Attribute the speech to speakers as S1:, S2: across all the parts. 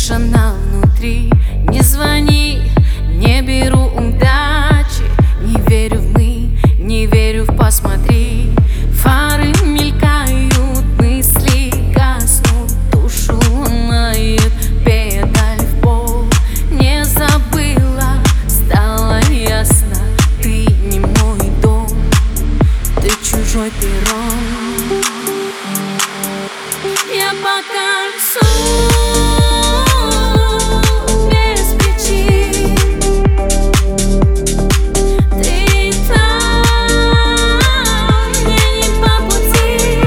S1: тишина внутри. Не звони, не беру удачи. Не верю в мы, не верю в посмотри. Фары мелькают, мысли гаснут, душу ломает педаль в пол. Не забыла, стало ясно, ты не мой дом, ты чужой перрон. Я по кольцу без причин, ты там, мне не по пути.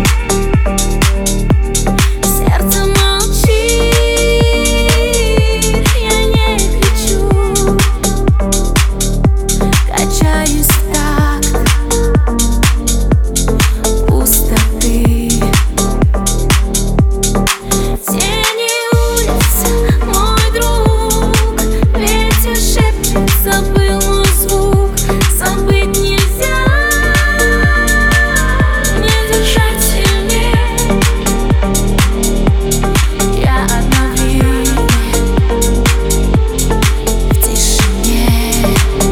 S1: Сердце молчит, я не кричу, качаюсь в такт пустоты. Тени улиц, мой друг, ветер шепчет, забыл мой звук. Забыть нельзя, не держать сильнее. Я одна в ритме, в тишине.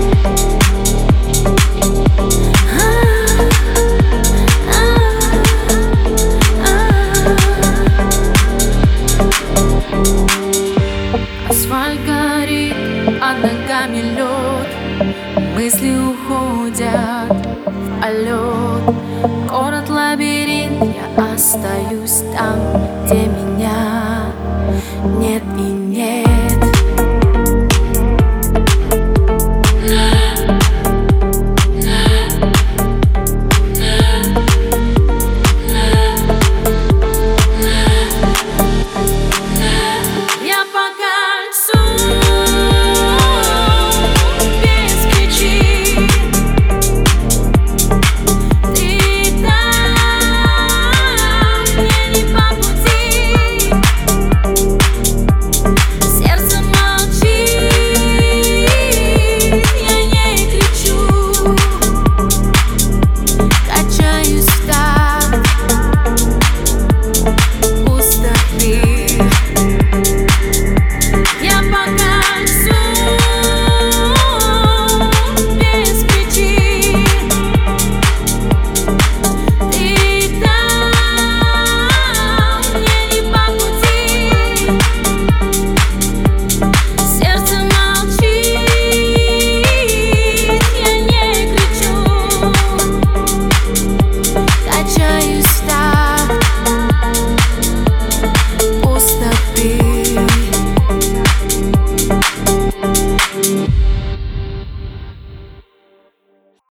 S1: Асфальт горит, под ногами лед, мысли уходят в полет. Город-лабиринт, я остаюсь там, где меня нет и